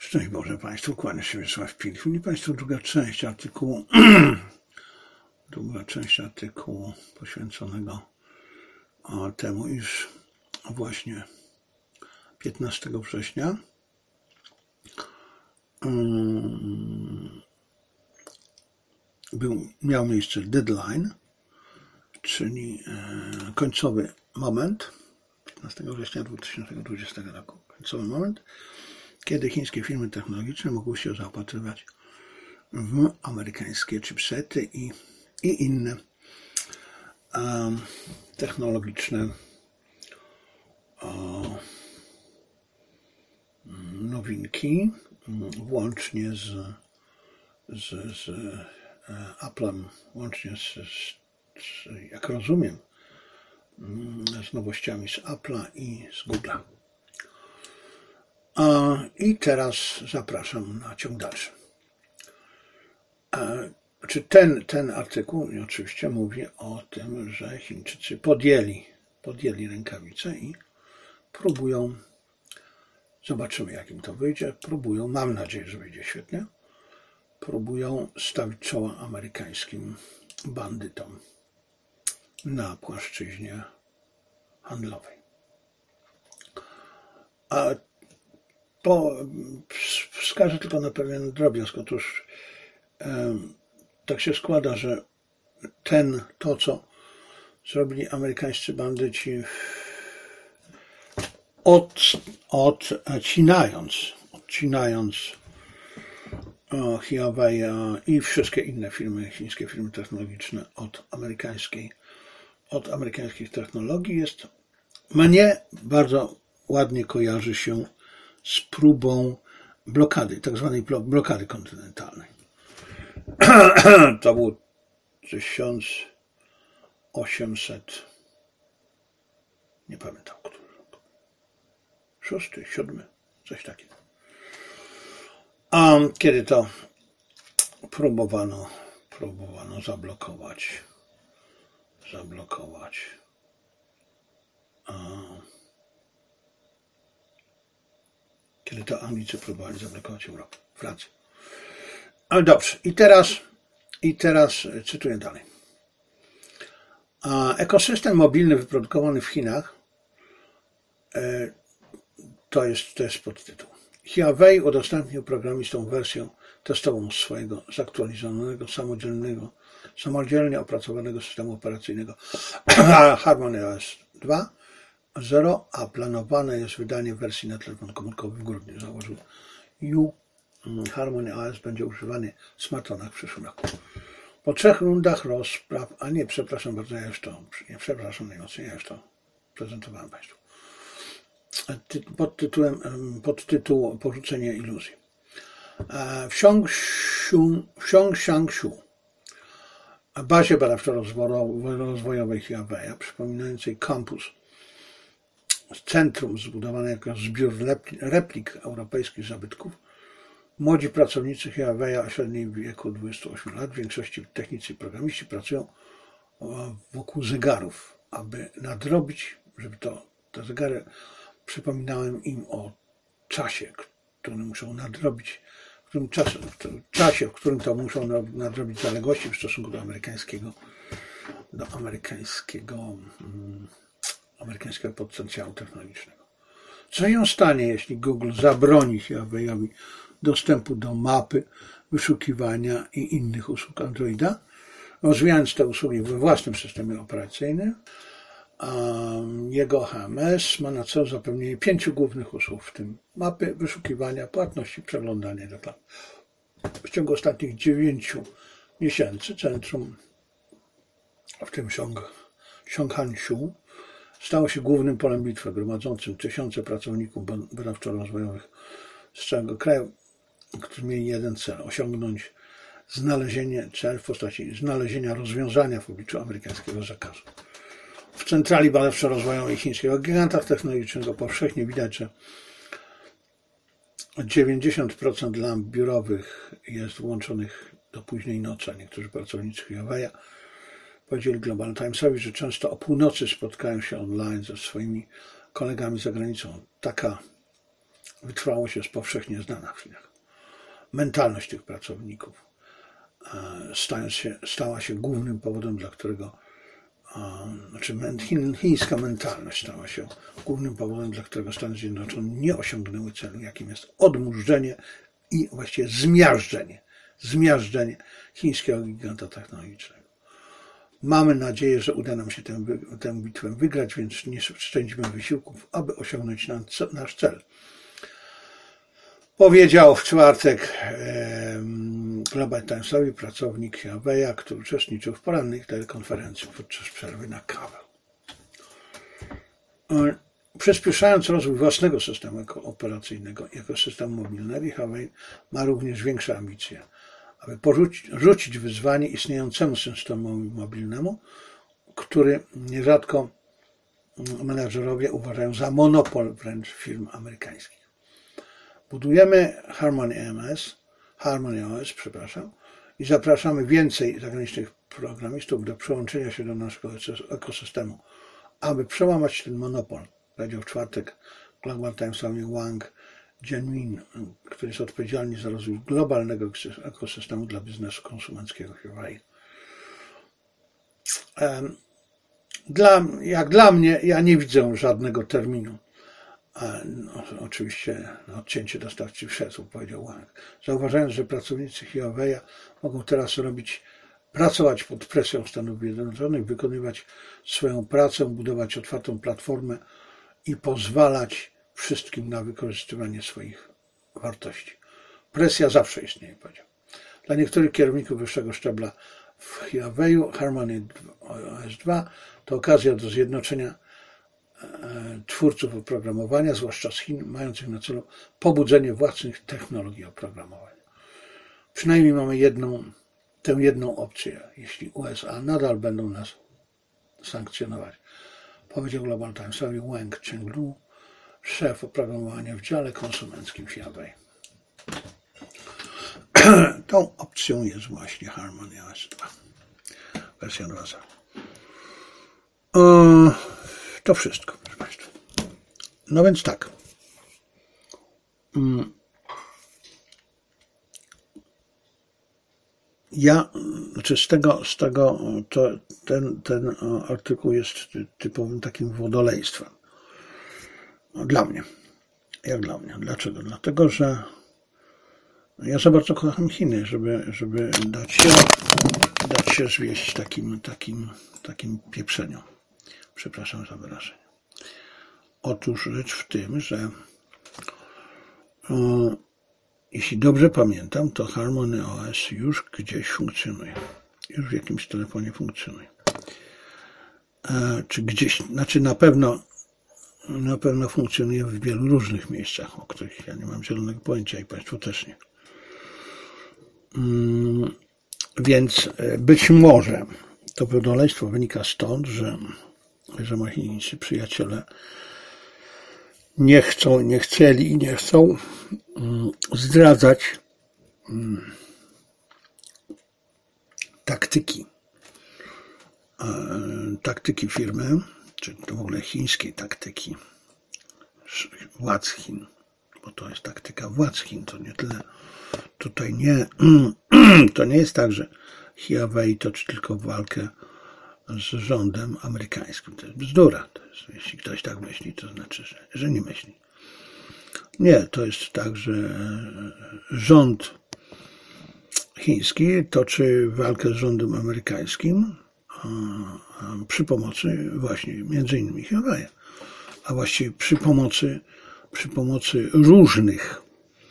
Szczęść Boże Państwu, kłania się Wiesław Pilch. I Państwu druga część artykułu poświęconego temu, iż właśnie 15 września miał miejsce deadline, czyli końcowy moment, 15 września 2020 roku, końcowy moment, kiedy chińskie firmy technologiczne mogły się zaopatrywać w amerykańskie chipsety i inne technologiczne nowinki, włącznie z Apple'em, łącznie jak rozumiem, z nowościami z Apple'a i z Google'a. I teraz zapraszam na ciąg dalszy. Czy ten artykuł oczywiście mówi o tym, że Chińczycy podjęli rękawice i próbują, zobaczymy jak im to wyjdzie, mam nadzieję, że wyjdzie świetnie, próbują stawić czoła amerykańskim bandytom na płaszczyźnie handlowej. Wskażę tylko na pewien drobiazg. Otóż tak się składa, że to co zrobili amerykańscy bandyci, odcinając Huawei i wszystkie inne chińskie firmy technologiczne od amerykańskich technologii, mnie bardzo ładnie kojarzy się z próbą blokady, tak zwanej blokady kontynentalnej. To był 1800, nie pamiętam, który rok, 6., 7., coś takiego. Kiedy to próbowano zablokować kiedy to Anglicy próbowali zablokować Europę, Francję. Ale dobrze, i teraz cytuję dalej. Ekosystem mobilny wyprodukowany w Chinach, to jest podtytuł. Huawei udostępnił programistom wersję testową swojego zaktualizowanego, samodzielnie opracowanego systemu operacyjnego Harmony OS 2.0, a planowane jest wydanie wersji na telefon komórkowy w grudniu. Założył Harmony OS będzie używany w smartfonach w przyszłym roku. Po 3 rundach rozpraw, przepraszam bardzo, ja już to prezentowałem Państwu. Podtytuł Porzucenie iluzji. W Xiangshu, bazie badawczo-rozwojowej Huawei, przypominającej kampus, centrum zbudowane jako zbiór replik europejskich zabytków, młodzi pracownicy Huawei o średnim wieku 28 lat, w większości technicy i programiści, pracują wokół zegarów, aby nadrobić, żeby te zegary przypominałem im o czasie, który muszą nadrobić, w którym to muszą nadrobić zaległości w stosunku do amerykańskiego potencjału technologicznego. Co się stanie, jeśli Google zabroni Huawei'owi dostępu do mapy, wyszukiwania i innych usług Androida, rozwijając te usługi we własnym systemie operacyjnym? Jego HMS ma na celu zapewnienie 5 głównych usług, w tym mapy, wyszukiwania, płatności, przeglądania reklam. W ciągu ostatnich 9 miesięcy centrum, w tym Xiangshu, stało się głównym polem bitwy, gromadzącym tysiące pracowników badawczo-rozwojowych z całego kraju, którzy mieli jeden cel: osiągnąć cel w postaci znalezienia rozwiązania w obliczu amerykańskiego zakazu. W centrali badawczo-rozwojowej chińskiego giganta technologicznego powszechnie widać, że 90% lamp biurowych jest włączonych do późnej nocy, a niektórzy pracownicy Huawei powiedzieli Global Timesowi, że często o północy spotkają się online ze swoimi kolegami za granicą. Wytrwałość jest powszechnie znana w Chinach. Mentalność tych pracowników stała się głównym powodem, dla którego chińska mentalność stała się głównym powodem, dla którego Stany Zjednoczone nie osiągnęły celu, jakim jest odmurzenie i właściwie zmiażdżenie chińskiego giganta technologicznego. Mamy nadzieję, że uda nam się tę bitwę wygrać, więc nie szczędzimy wysiłków, aby osiągnąć nasz cel. Powiedział w czwartek Global Timesowi pracownik Huawei'a, który uczestniczył w porannej telekonferencji podczas przerwy na kawę. Przyspieszając rozwój własnego systemu operacyjnego jako systemu mobilnego, Huawei ma również większe ambicje, aby rzucić wyzwanie istniejącemu systemowi mobilnemu, który nierzadko menedżerowie uważają za monopol wręcz firm amerykańskich. Budujemy Harmony OS, i zapraszamy więcej zagranicznych programistów do przyłączenia się do naszego ekosystemu, aby przełamać ten monopol, powiedział w czwartek Global Timesowi Wang Jianmin, który jest odpowiedzialny za rozwój globalnego ekosystemu dla biznesu konsumenckiego Huawei. Jak dla mnie, ja nie widzę żadnego terminu. Oczywiście odcięcie dostawcy wszedł, powiedział Wang, zauważając, że pracownicy Huawei'a mogą teraz pracować pod presją Stanów Zjednoczonych, wykonywać swoją pracę, budować otwartą platformę i pozwalać wszystkim na wykorzystywanie swoich wartości. Presja zawsze istnieje, powiedział. Dla niektórych kierowników wyższego szczebla w Huawei'u Harmony OS 2 to okazja do zjednoczenia twórców oprogramowania, zwłaszcza z Chin, mających na celu pobudzenie własnych technologii oprogramowania. Przynajmniej mamy tę jedną opcję, jeśli USA nadal będą nas sankcjonować, powiedział Global Timesowi Wang Chenglu, szef oprogramowania w dziale konsumenckim Huawei. Tą opcją jest właśnie Harmony OS 2, wersja 2.0. To wszystko, proszę Państwa. No więc tak. Ten artykuł jest typowym takim wodoleństwem. Dla mnie. Jak dla mnie. Dlaczego? Dlatego, że ja za bardzo kocham Chiny, żeby dać się zwieść takim pieprzeniom. Przepraszam za wyrażenie. Otóż rzecz w tym, że jeśli dobrze pamiętam, to Harmony OS już gdzieś funkcjonuje. Już w jakimś telefonie funkcjonuje. Czy gdzieś, znaczy na pewno funkcjonuje w wielu różnych miejscach, o których ja nie mam zielonego pojęcia i Państwo też nie. Więc być może to wodoleństwo wynika stąd, że moi chińscy przyjaciele nie chcieli i nie chcą zdradzać taktyki firmy, czy to w ogóle chińskiej taktyki władz Chin, bo to jest taktyka władz Chin, to nie tyle, tutaj to nie jest tak, że Huawei toczy tylko walkę z rządem amerykańskim. To jest bzdura. Jeśli ktoś tak myśli, to znaczy, że nie myśli. Nie, to jest tak, że rząd chiński toczy walkę z rządem amerykańskim przy pomocy właśnie między innymi Huawei, a właściwie przy pomocy różnych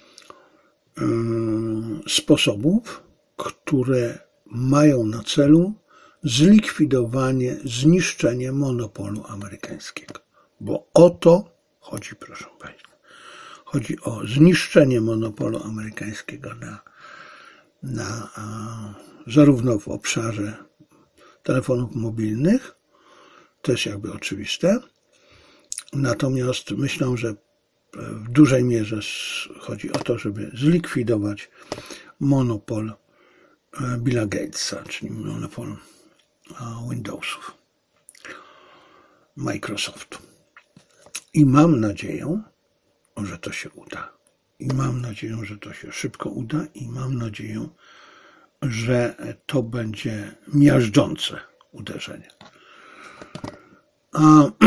sposobów, które mają na celu zlikwidowanie, zniszczenie monopolu amerykańskiego. Bo o to chodzi, proszę Państwa. Chodzi o zniszczenie monopolu amerykańskiego zarówno w obszarze telefonów mobilnych, to jest jakby oczywiste, natomiast myślę, że w dużej mierze chodzi o to, żeby zlikwidować monopol Billa Gatesa, czyli monopol Windowsów, Microsoftu. I mam nadzieję, że to się uda. I mam nadzieję, że to się szybko uda i mam nadzieję, że to będzie miażdżące uderzenie. A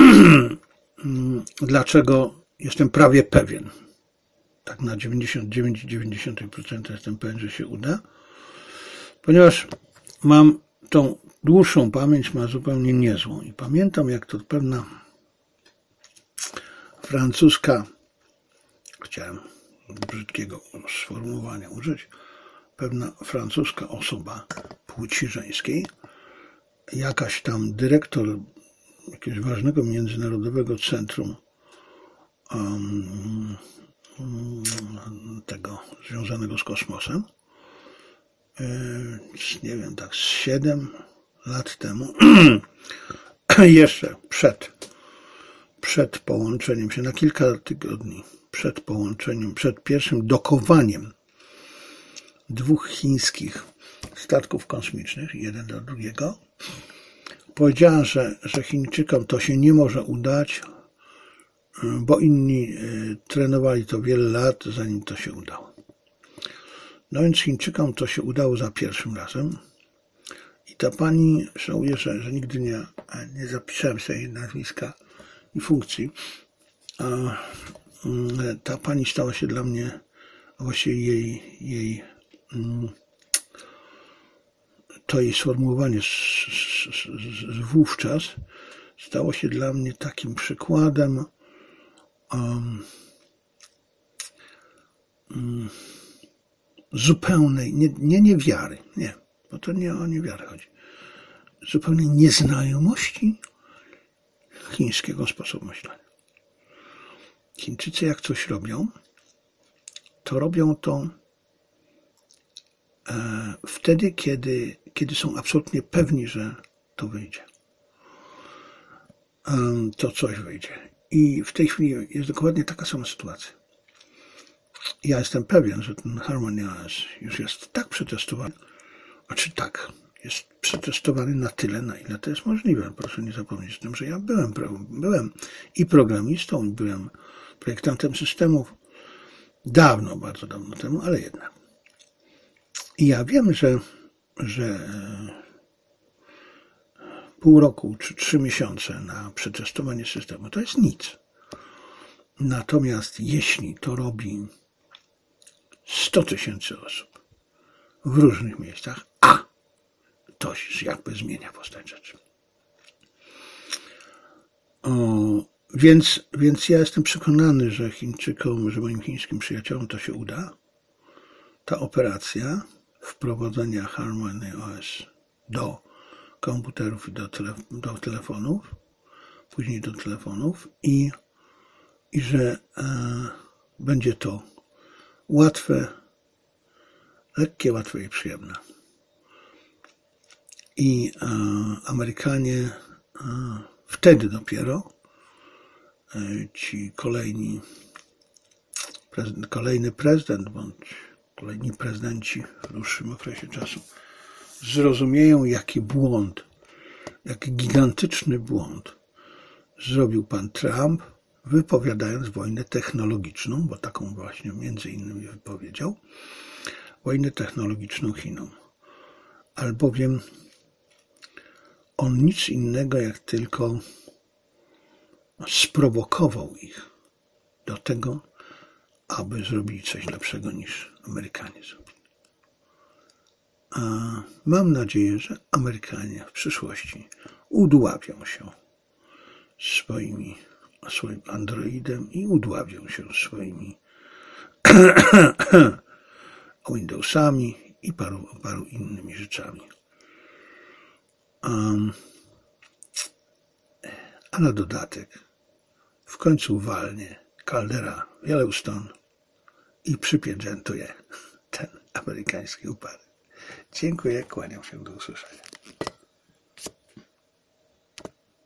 dlaczego jestem prawie pewien? Tak na 99,9% jestem pewien, że się uda. Ponieważ mam tą dłuższą pamięć, ma zupełnie niezłą. I pamiętam, jak to pewna francuska, chciałem brzydkiego sformułowania użyć, pewna francuska osoba płci żeńskiej, jakaś tam dyrektor jakiegoś ważnego międzynarodowego centrum tego związanego z kosmosem, nie wiem, tak z 7 lat temu, jeszcze przed połączeniem się, na kilka tygodni przed połączeniem, przed pierwszym dokowaniem 2 chińskich statków kosmicznych, jeden do drugiego, powiedziała, że Chińczykom to się nie może udać, bo inni trenowali to wiele lat, zanim to się udało. No więc Chińczykom to się udało za pierwszym razem. I ta pani, żałuję, że nigdy nie zapisałem sobie jej nazwiska i funkcji. Ta pani stała się dla mnie, a właściwie jej sformułowanie wówczas stało się dla mnie takim przykładem zupełnej, nie niewiary, nie, bo to nie o niewiarę chodzi, zupełnej nieznajomości chińskiego sposobu myślenia. Chińczycy jak coś robią, to robią to wtedy, kiedy są absolutnie pewni, że to wyjdzie. To coś wyjdzie. I w tej chwili jest dokładnie taka sama sytuacja. Ja jestem pewien, że ten Harmony OS już jest tak przetestowany, jest przetestowany na tyle, na ile to jest możliwe. Proszę nie zapomnieć o tym, że ja byłem i programistą, i byłem projektantem systemów dawno, bardzo dawno temu, ale jednak. I ja wiem, że pół roku czy 3 miesiące na przetestowanie systemu to jest nic. Natomiast jeśli to robi 100 000 osób w różnych miejscach, to jakby zmienia postać rzeczy. Więc ja jestem przekonany, że Chińczykom, że moim chińskim przyjaciołom to się uda. Ta operacja wprowadzenia Harmony OS do komputerów i do telefonów, później do telefonów i że będzie to łatwe, lekkie, łatwe i przyjemne. I Amerykanie wtedy dopiero ci kolejny prezydent bądź kolejni prezydenci w dłuższym okresie czasu zrozumieją, jaki gigantyczny błąd zrobił pan Trump, wypowiadając wojnę technologiczną, bo taką właśnie między innymi wypowiedział, wojnę technologiczną Chinom. Albowiem on nic innego jak tylko sprowokował ich do tego, aby zrobili coś lepszego niż Amerykanie zrobili. A mam nadzieję, że Amerykanie w przyszłości udławią się swoim Androidem i udławią się swoimi Windowsami i paru innymi rzeczami. A na dodatek w końcu walnie Caldera Yellowstone i przypieczętuje ten amerykański upadek. Dziękuję, kłaniam się, do usłyszenia.